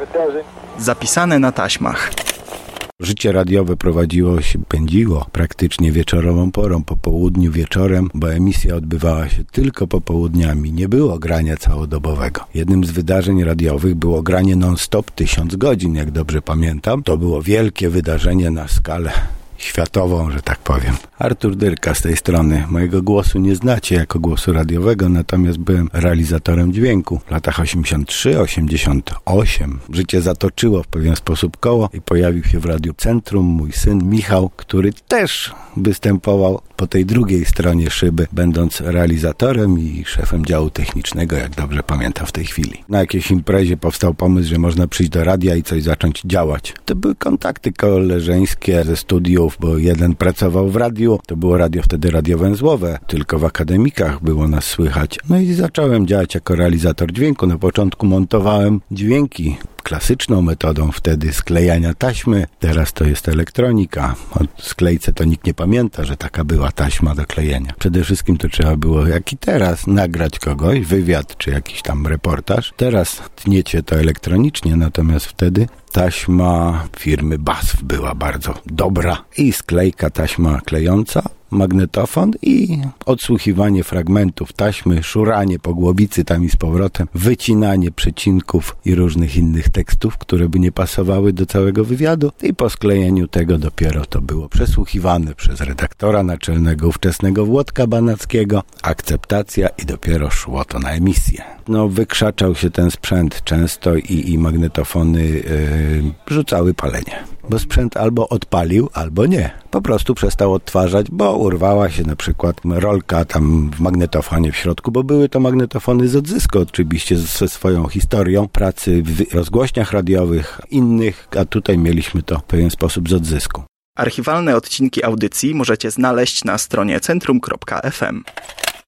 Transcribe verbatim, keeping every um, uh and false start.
Zapisane na taśmach. Życie radiowe prowadziło się, pędziło praktycznie wieczorową porą, po południu, wieczorem, bo emisja odbywała się tylko popołudniami. Nie było grania całodobowego. Jednym z wydarzeń radiowych było granie non-stop tysiąc godzin, jak dobrze pamiętam. To było wielkie wydarzenie na skalę światową, że tak powiem. Artur Dyrka z tej strony. Mojego głosu nie znacie jako głosu radiowego, natomiast byłem realizatorem dźwięku w latach osiemdziesiąt trzy osiemdziesiąt osiem. Życie zatoczyło w pewien sposób koło i pojawił się w Radiu Centrum mój syn Michał, który też występował po tej drugiej stronie szyby, będąc realizatorem i szefem działu technicznego, jak dobrze pamiętam w tej chwili. Na jakiejś imprezie powstał pomysł, że można przyjść do radia i coś zacząć działać. To były kontakty koleżeńskie ze studiów, bo jeden pracował w radiu, to było radio wtedy Radio Węzłowe, tylko w akademikach było nas słychać. No i zacząłem działać jako realizator dźwięku. Na początku montowałem dźwięki klasyczną metodą wtedy sklejania taśmy. Teraz to jest elektronika. O sklejce to nikt nie pamięta, że taka była taśma do klejenia. Przede wszystkim to trzeba było, jak i teraz, nagrać kogoś, wywiad czy jakiś tam reportaż. Teraz tniecie to elektronicznie, natomiast wtedy taśma firmy B A S F była bardzo dobra i sklejka, taśma klejąca, magnetofon i odsłuchiwanie fragmentów taśmy, szuranie po głowicy tam i z powrotem, wycinanie przecinków i różnych innych tekstów, które by nie pasowały do całego wywiadu i po sklejeniu tego dopiero to było przesłuchiwane przez redaktora naczelnego ówczesnego Włodka Banackiego, akceptacja i dopiero szło to na emisję. No wykrzaczał się ten sprzęt często i, i magnetofony yy, rzucały palenie. Bo sprzęt albo odpalił, albo nie. Po prostu przestał odtwarzać, bo urwała się na przykład rolka tam w magnetofonie w środku, bo były to magnetofony z odzysku oczywiście ze swoją historią pracy w rozgłośniach radiowych innych, a tutaj mieliśmy to w pewien sposób z odzysku. Archiwalne odcinki audycji możecie znaleźć na stronie centrum kropka f m.